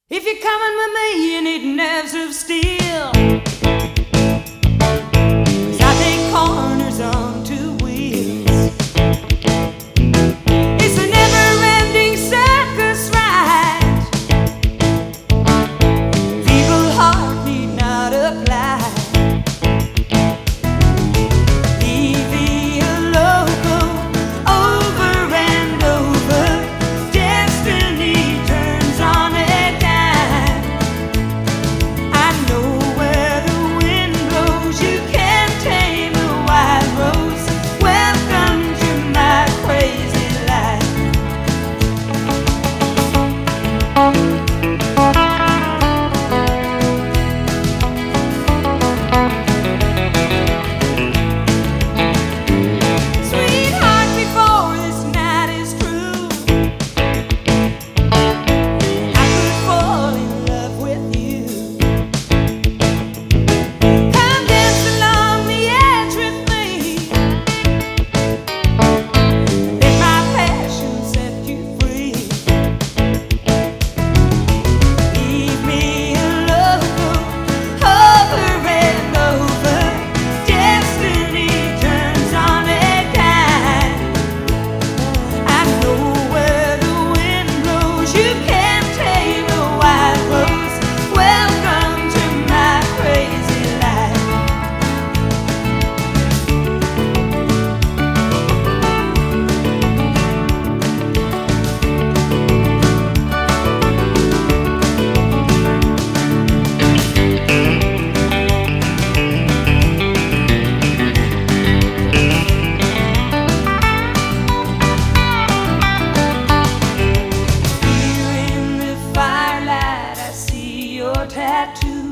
If you're coming with me, you need nerves of steel. 'Cause I take corners on two wheels. It's a never-ending circus ride. Feeble heart need not apply. Leave me a logo over and over. Destiny turns on a dime. I know where the wind blows. You can't tame the wild rose. Welcome to my crazy life. Sweetheart, before this night is through, I could fall in love with you. Come dance along the edge with me. Let my passion set you free. Leave me a logo over and over. Destiny turns on a dime. I know where the wind blows. You can't tame a wild rose. Welcome to my crazy life. Here in the firelight, I see your tattoo.